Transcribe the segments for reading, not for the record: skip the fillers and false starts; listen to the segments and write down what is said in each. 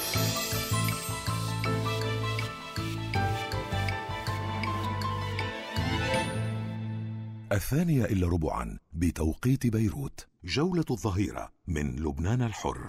الثانية بتوقيت بيروت. جولة الظهيرة من لبنان الحر.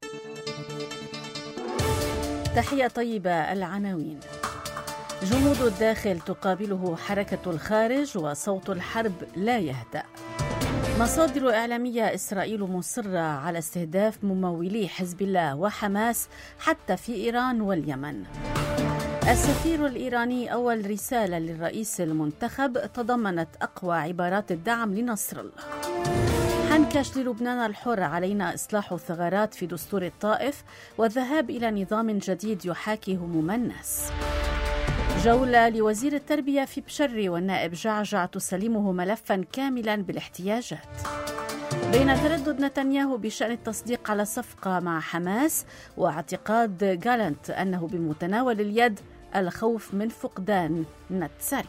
تحية طيبة. العناوين: جنود الداخل تقابله حركة الخارج وصوت الحرب لا يهدأ. مصادر إعلامية: إسرائيل مصرة على استهداف ممولي حزب الله وحماس حتى في إيران واليمن. السفير الإيراني: أول رسالة للرئيس المنتخب تضمنت أقوى عبارات الدعم لنصر الله. حنكش للبنان الحر: علينا إصلاح الثغرات في دستور الطائف والذهاب إلى نظام جديد يحاكي هموم الناس. جولة لوزير التربية في بشري والنائب جعجع تسلمه ملفا كاملا بالاحتياجات. بين تردد نتنياهو بشأن التصديق على صفقة مع حماس واعتقاد جالنت أنه بمتناول اليد، الخوف من فقدان نتساريم.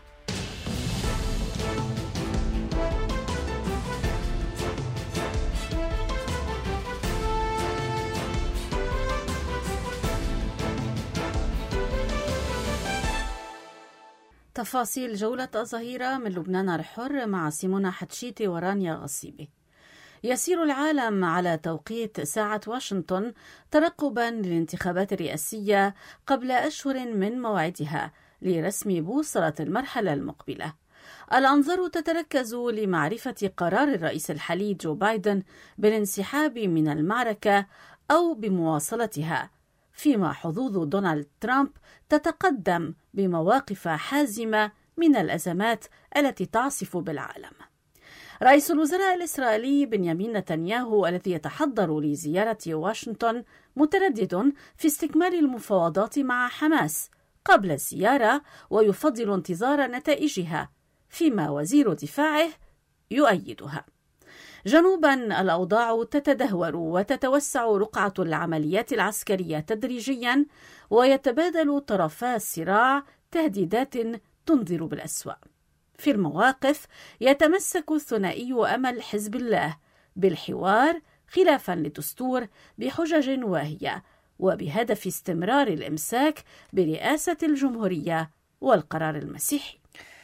تفاصيل جولة الظهيرة من لبنان الحر مع سيمونا حتشيتي ورانيا غصيبي. يسير العالم على توقيت ساعة واشنطن ترقبا للانتخابات الرئاسية قبل أشهر من موعدها لرسم بوصلة المرحلة المقبلة. الأنظار تتركز لمعرفة قرار الرئيس الحالي جو بايدن بالانسحاب من المعركة أو بمواصلتها، فيما حظوظ دونالد ترامب تتقدم بمواقف حازمة من الأزمات التي تعصف بالعالم. رئيس الوزراء الإسرائيلي بنيامين نتنياهو الذي يتحضر لزيارة واشنطن متردد في استكمال المفاوضات مع حماس قبل الزيارة ويفضل انتظار نتائجها، فيما وزير دفاعه يؤيدها. جنوبا الأوضاع تتدهور وتتوسع رقعة العمليات العسكرية تدريجيا، ويتبادل طرفا الصراع تهديدات تنذر بالأسوأ. في المواقف يتمسك الثنائي أمل حزب الله بالحوار خلافا للدستور بحجج واهية وبهدف استمرار الإمساك برئاسة الجمهورية والقرار المسيحي.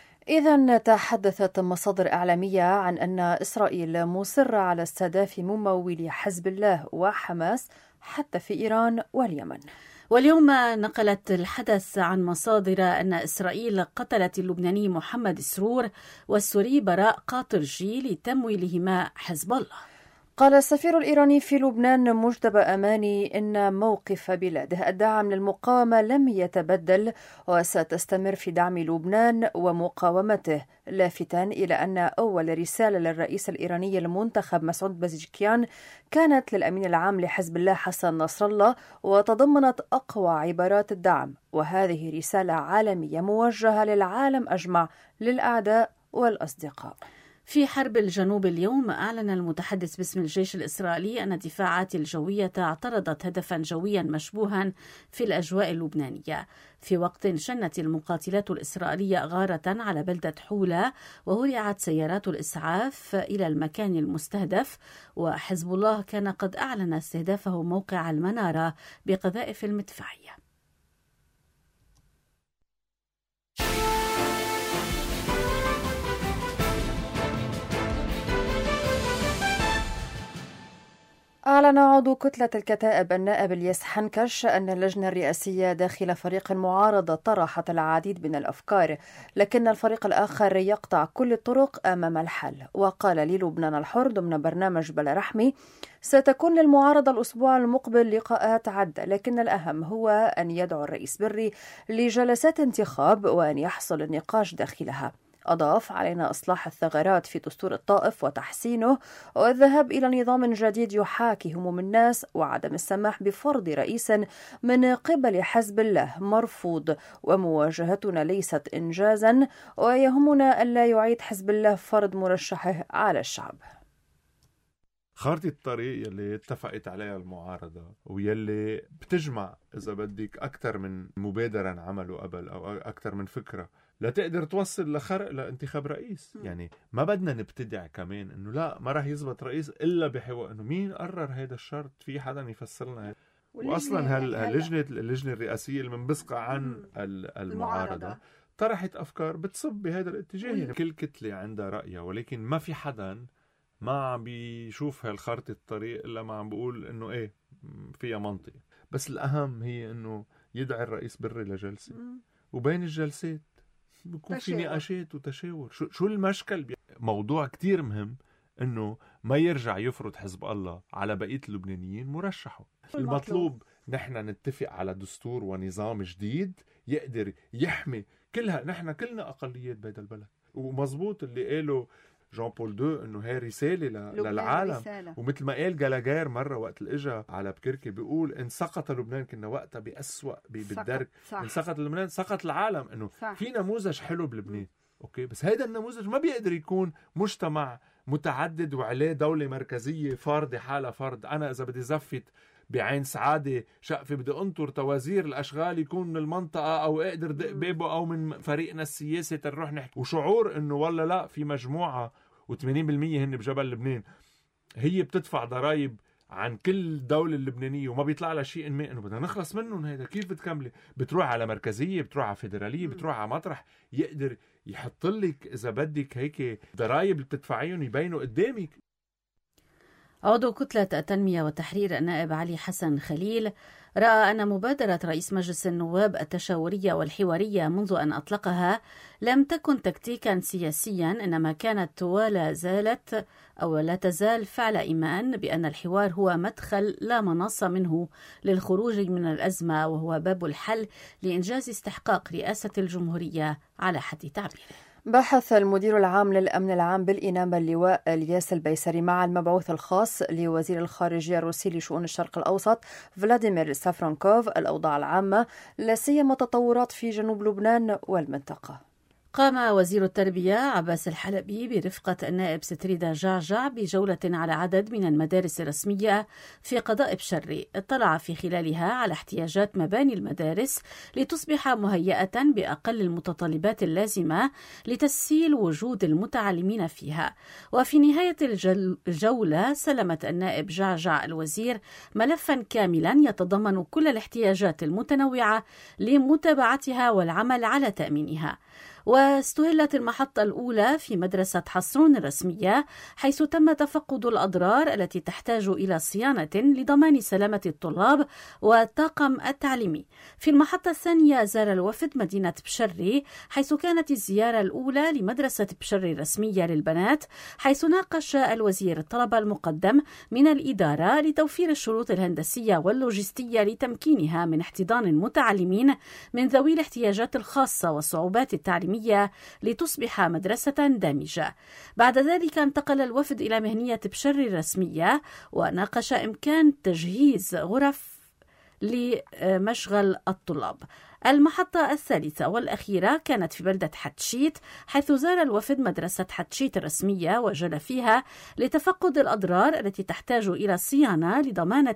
إذن تحدثت مصادر إعلامية عن أن إسرائيل مصرة على استهداف ممولي حزب الله وحماس حتى في إيران واليمن. واليوم نقلت الحدث عن مصادر أن إسرائيل قتلت اللبناني محمد سرور والسوري براء قاطرجي لتمويلهما حزب الله. قال السفير الإيراني في لبنان مجتبى أماني إن موقف بلاده الداعم للمقاومة لم يتبدل وستستمر في دعم لبنان ومقاومته، لافتا إلى أن أول رسالة للرئيس الإيراني المنتخب مسعود بزشكيان كانت للأمين العام لحزب الله حسن نصر الله وتضمنت أقوى عبارات الدعم، وهذه رسالة عالمية موجهة للعالم أجمع للأعداء والأصدقاء. في حرب الجنوب اليوم أعلن المتحدث باسم الجيش الإسرائيلي أن الدفاعات الجوية اعترضت هدفا جويا مشبوها في الأجواء اللبنانية، في وقت شنت المقاتلات الإسرائيلية غارة على بلدة حولة وهرعت سيارات الإسعاف إلى المكان المستهدف، وحزب الله كان قد أعلن استهدافه موقع المنارة بقذائف المدفعية. أعلن عضو كتلة الكتائب النائب الياس حنكش أن اللجنة الرئاسية داخل فريق المعارضة طرحت العديد من الأفكار، لكن الفريق الآخر يقطع كل الطرق أمام الحل. وقال للبنان الحر ضمن برنامج بلا رحمي: ستكون للمعارضة الأسبوع المقبل لقاءات عدة، لكن الأهم هو أن يدعو الرئيس بري لجلسات انتخاب وأن يحصل النقاش داخلها. أضاف: علينا إصلاح الثغرات في دستور الطائف وتحسينه والذهاب إلى نظام جديد يحاكي هموم الناس وعدم السماح بفرض رئيس من قبل حزب الله مرفوض، ومواجهتنا ليست إنجازا، ويهمنا ألا يعيد حزب الله فرض مرشحه على الشعب. خارطة الطريق يلي اتفقت عليها المعارضة ويلي بتجمع إذا بدك أكثر من مبادرة عملوا قبل أو أكثر من فكرة لتقدر توصل لخرق لانتخاب رئيس. يعني ما بدنا نبتدع كمان إنه لا ما راح يزبط رئيس إلا بحوا إنه مين قرر هذا الشرط، في حدا يفسر لنا. واصلا اللجنه الرئاسيه المنبثقه عن المعارضه طرحت افكار بتصب بهذا الاتجاه. يعني كل كتله عندها رايها، ولكن ما في حدا ما عم بيشوف هالخارطة الطريق إلا ما عم بيقول إنه إيه فيها منطق. بس الأهم هي إنه يدعي الرئيس بري لجلسة، وبين الجلسات بيكون في نقاشات وتشاور. شو المشكل؟ موضوع كتير مهم إنه ما يرجع يفرض حزب الله على بقية اللبنانيين مرشحه. المطلوب نحن نتفق على دستور ونظام جديد يقدر يحمي نحن كلنا أقليات بهذا البلد. ومزبوط اللي قاله جان بول دو انه هي رساله للعالم رسالة. ومثل ما قال جالاجير مره وقت الاجا على بكركي بيقول ان سقط لبنان كنا وقتها بأسوأ بالدرك، ان سقط لبنان سقط العالم. انه في نموذج حلو بلبنان اوكي، بس هيدا النموذج ما بيقدر يكون مجتمع متعدد وعليه دوله مركزيه فارضه حالها فرض. انا اذا بدي زفت بعين سعادة شقفة بدي أنطر توازير الأشغال يكون من المنطقة أو أقدر دق بيبه أو من فريقنا السياسي تنروح نحكي، وشعور إنه والله لا في مجموعة و80% هن بجبل لبنان هي بتدفع ضرائب عن كل دولة اللبنانية وما بيطلع لها شيء إنه بدنا نخلص منهم. هيدا كيف بتكملي؟ بتروح على مركزية، بتروح على فيدرالية، بتروح على مطرح يقدر يحط لك إذا بدك هيك ضرائب اللي بتدفعيهم يبينوا قدامك. عضو كتلة التنمية والتحرير النائب علي حسن خليل رأى أن مبادرة رئيس مجلس النواب التشاورية والحوارية منذ أن أطلقها لم تكن تكتيكا سياسيا، إنما كانت ولا زالت أو لا تزال فعل إيمان بأن الحوار هو مدخل لا مناص منه للخروج من الأزمة، وهو باب الحل لإنجاز استحقاق رئاسة الجمهورية على حد تعبيره. بحث المدير العام للأمن العام بالإنابة اللواء الياس البيسري مع المبعوث الخاص لوزير الخارجية الروسي لشؤون الشرق الأوسط فلاديمير سافرانكوف الأوضاع العامة لا سيما تطورات في جنوب لبنان والمنطقة. قام وزير التربية عباس الحلبي برفقة النائب ستريدا جعجع بجولة على عدد من المدارس الرسمية في قضاء بشري، اطلع في خلالها على احتياجات مباني المدارس لتصبح مهيئة بأقل المتطلبات اللازمة لتسهيل وجود المتعلمين فيها. وفي نهاية الجولة سلمت النائب جعجع الوزير ملفا كاملا يتضمن كل الاحتياجات المتنوعة لمتابعتها والعمل على تأمينها. واستهلت المحطة الأولى في مدرسة حصرون الرسمية، حيث تم تفقد الأضرار التي تحتاج إلى صيانة لضمان سلامة الطلاب والطاقم التعليمي. في المحطة الثانية زار الوفد مدينة بشري، حيث كانت الزيارة الأولى لمدرسة بشري الرسمية للبنات، حيث ناقش الوزير الطلب المقدم من الإدارة لتوفير الشروط الهندسية واللوجستية لتمكينها من احتضان المتعلمين من ذوي الاحتياجات الخاصة والصعوبات التعليمية لتصبح مدرسة دامجة. بعد ذلك انتقل الوفد إلى مهنية بشري الرسمية وناقش إمكان تجهيز غرف لمشغل الطلاب. المحطة الثالثة والأخيرة كانت في بلدة حتشيت، حيث زار الوفد مدرسة حتشيت الرسمية وجل فيها لتفقد الأضرار التي تحتاج إلى صيانة لضمانة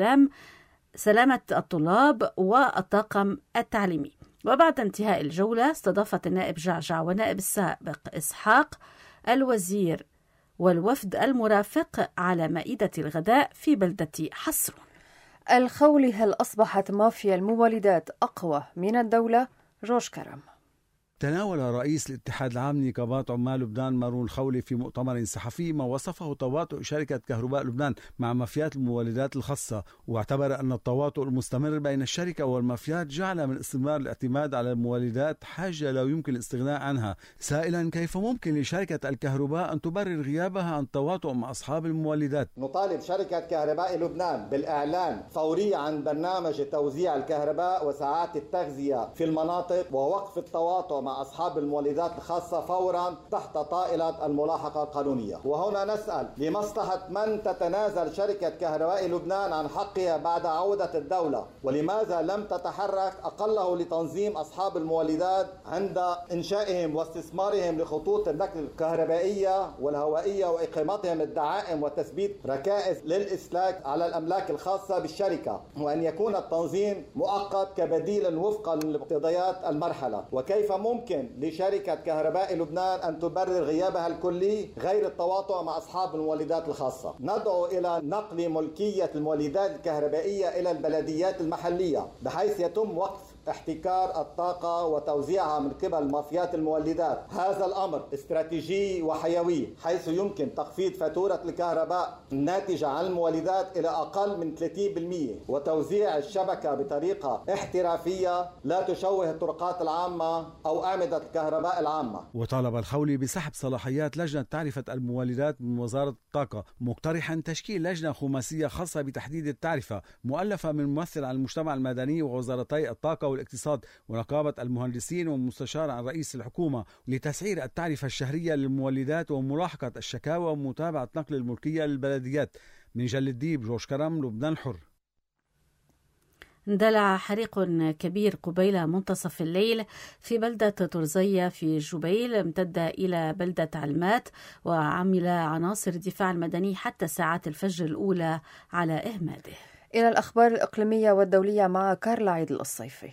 سلامة الطلاب والطاقم التعليمي. وبعد انتهاء الجولة استضافت النائب جعجع والنائب السابق إسحاق الوزير والوفد المرافق على مائدة الغداء في بلدة حصرون. الخولي، هل أصبحت مافيا المولدات أقوى من الدولة؟ جورج كرم. تناول رئيس الاتحاد العام لنقابات عمال لبنان مارون الخولي في مؤتمر صحفي ما وصفه تواطؤ شركة كهرباء لبنان مع مافيات المولدات الخاصة، واعتبر أن التواطؤ المستمر بين الشركة والمافيات جعل من استمرار الاعتماد على المولدات حاجة لا يمكن الاستغناء عنها، سائلا كيف ممكن لشركة الكهرباء أن تبرر غيابها عن التواطؤ مع أصحاب المولدات. نطالب شركة كهرباء لبنان بالإعلان فوري عن برنامج توزيع الكهرباء وساعات التغذية في المناطق، ووقف التواطؤ مع أصحاب المولدات الخاصة فورا تحت طائلة الملاحقة القانونية. وهنا نسأل لمصلحة من تتنازل شركة كهرباء لبنان عن حقها بعد عودة الدولة، ولماذا لم تتحرك أقله لتنظيم أصحاب المولدات عند إنشائهم واستثمارهم لخطوط النقل الكهربائية والهوائية وإقامتهم الدعائم وتثبيت ركائز للإسلاك على الأملاك الخاصة بالشركة، وأن يكون التنظيم مؤقت كبديل وفقا لمقتضيات المرحلة. وكيف ممكن يمكن لشركة كهرباء لبنان أن تبرر غيابها الكلي غير التواطؤ مع أصحاب المولدات الخاصة. ندعو إلى نقل ملكية المولدات الكهربائية إلى البلديات المحلية بحيث يتم وقف احتكار الطاقة وتوزيعها من قبل مافيات المولدات. هذا الأمر استراتيجي وحيوي حيث يمكن تخفيض فاتورة الكهرباء الناتجة عن المولدات إلى أقل من 30% وتوزيع الشبكة بطريقة احترافية لا تشوه الطرقات العامة أو أعمدة الكهرباء العامة. وطالب الخولي بسحب صلاحيات لجنة تعرفة المولدات من وزارة الطاقة، مقترحا تشكيل لجنة خماسية خاصة بتحديد التعرفة مؤلفة من ممثل عن المجتمع المدني ووزارتي الطاقة والاقتصاد ونقابة المهندسين ومستشار عن رئيس الحكومة لتسعير التعرفة الشهرية للمولدات وملاحقة الشكاوى ومتابعة نقل الملكية للبلديات. من جل الديب، جورج كرم، لبنان الحر. اندلع حريق كبير قبيل منتصف الليل في بلدة ترزية في جبيل، امتد إلى بلدة علمات، وعمل عناصر الدفاع المدني حتى ساعات الفجر الأولى على إهماده. إلى الأخبار الإقليمية والدولية مع كارلا عيد الصيفي.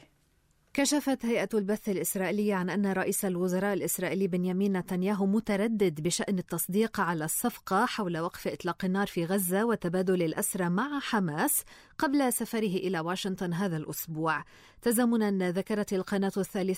كشفت هيئة البث الإسرائيلية عن أن رئيس الوزراء الإسرائيلي بنيامين نتنياهو متردد بشأن التصديق على الصفقة حول وقف إطلاق النار في غزة وتبادل الأسرى مع حماس قبل سفره إلى واشنطن هذا الأسبوع. تزامنا ذكرت القناة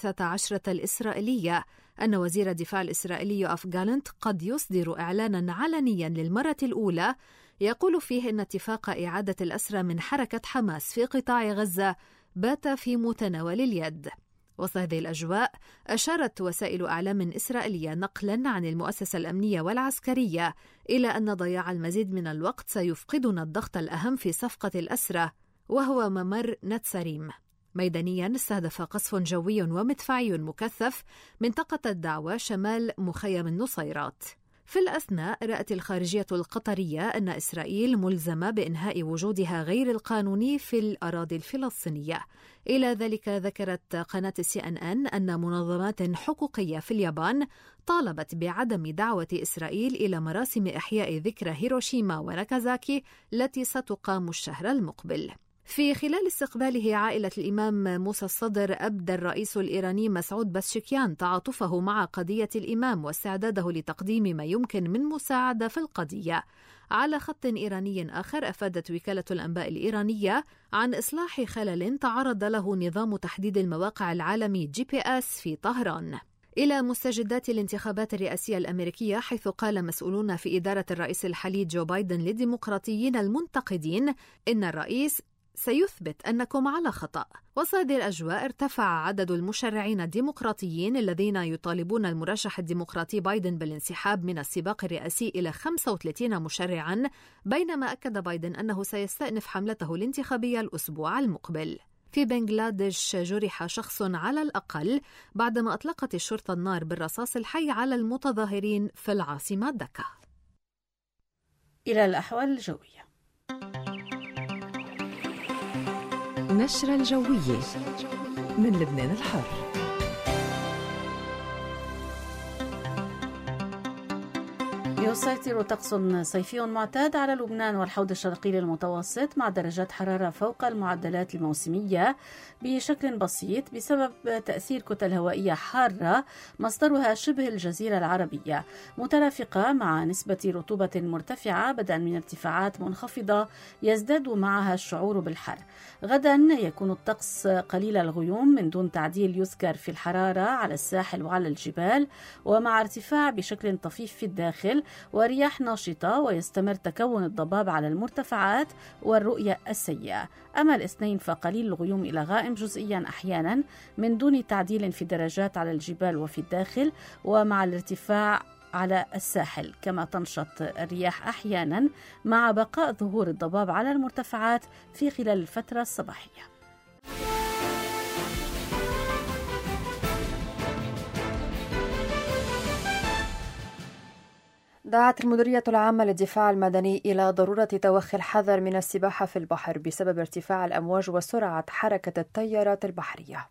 13 الإسرائيلية أن وزير الدفاع الإسرائيلي يوآف جالنت قد يصدر إعلانا علنيا للمرة الأولى يقول فيه أن اتفاق إعادة الأسرى من حركة حماس في قطاع غزة بات في متناول اليد. وسط هذه الأجواء أشارت وسائل أعلام إسرائيلية نقلا عن المؤسسة الأمنية والعسكرية إلى أن ضياع المزيد من الوقت سيفقدنا الضغط الأهم في صفقة الأسرى وهو ممر نتساريم. ميدانيا استهدف قصف جوي ومدفعي مكثف منطقة الدعوة شمال مخيم النصيرات. في الأثناء رأت الخارجية القطرية أن إسرائيل ملزمة بإنهاء وجودها غير القانوني في الأراضي الفلسطينية. إلى ذلك ذكرت قناة CNN أن منظمات حقوقية في اليابان طالبت بعدم دعوة إسرائيل إلى مراسم إحياء ذكرى هيروشيما وناكازاكي التي ستقام الشهر المقبل. في خلال استقباله عائلة الإمام موسى الصدر، أبدى الرئيس الإيراني مسعود بزشكيان تعاطفه مع قضية الإمام واستعداده لتقديم ما يمكن من مساعدة في القضية. على خط إيراني آخر، أفادت وكالة الأنباء الإيرانية عن إصلاح خلل تعرض له نظام تحديد المواقع العالمي GPS في طهران. إلى مستجدات الانتخابات الرئاسية الأمريكية، حيث قال مسؤولون في إدارة الرئيس الحالي جو بايدن للديمقراطيين المنتقدين إن الرئيس سيثبت أنكم على خطأ. وسط هذه الأجواء ارتفع عدد المشرعين الديمقراطيين الذين يطالبون المرشح الديمقراطي بايدن بالانسحاب من السباق الرئاسي إلى 35 مشرعا، بينما أكد بايدن أنه سيستأنف حملته الانتخابية الأسبوع المقبل. في بنغلاديش جرح شخص على الأقل بعدما أطلقت الشرطة النار بالرصاص الحي على المتظاهرين في العاصمة دكا. إلى الأحوال الجوية. نشرة الجوية من لبنان الحر. يسيطر طقس صيفي معتاد على لبنان والحوض الشرقي للمتوسط مع درجات حرارة فوق المعدلات الموسمية بشكل بسيط بسبب تأثير كتل هوائية حارة مصدرها شبه الجزيرة العربية، مترافقة مع نسبة رطوبة مرتفعة بدءا من ارتفاعات منخفضة يزداد معها الشعور بالحر. غدا يكون الطقس قليل الغيوم من دون تعديل يذكر في الحرارة على الساحل وعلى الجبال، ومع ارتفاع بشكل طفيف في الداخل ورياح ناشطة، ويستمر تكون الضباب على المرتفعات والرؤية السيئة. أما الاثنين فقليل الغيوم إلى غائم جزئيا أحيانا من دون تعديل في درجات على الجبال وفي الداخل ومع الارتفاع على الساحل، كما تنشط الرياح أحيانا مع بقاء ظهور الضباب على المرتفعات في خلال الفترة الصباحية. دعت المديرية العامة للدفاع المدني إلى ضرورة توخي الحذر من السباحة في البحر بسبب ارتفاع الأمواج وسرعة حركة التيارات البحرية.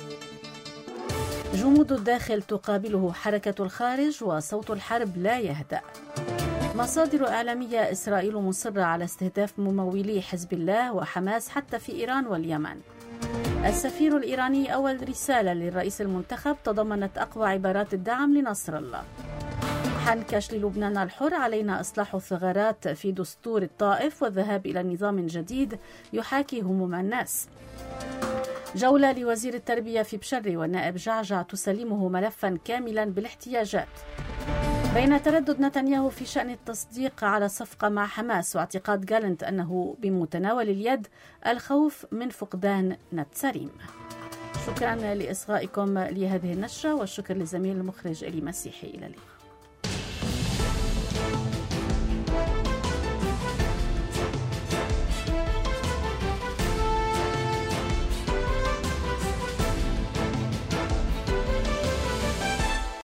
جمود الداخل تقابله حركة الخارج وصوت الحرب لا يهدأ. مصادر إعلامية: إسرائيل مصرة على استهداف ممولي حزب الله وحماس حتى في إيران واليمن. السفير الإيراني أول رسالة للرئيس المنتخب تضمنت أقوى عبارات الدعم لنصر الله. حنكش للبنان الحر: علينا إصلاح الثغرات في دستور الطائف والذهاب إلى نظام جديد يحاكي هموم الناس. جولة لوزير التربية في بشري والنائب جعجع تسلمه ملفا كاملا بالاحتياجات. بين تردد نتنياهو في شأن التصديق على صفقة مع حماس واعتقاد جالنت أنه بمتناول اليد، الخوف من فقدان نتسريم. شكرا لإصغائكم لهذه النشرة، والشكر لزميل المخرج إلي مسيحي. إلى اللقاء.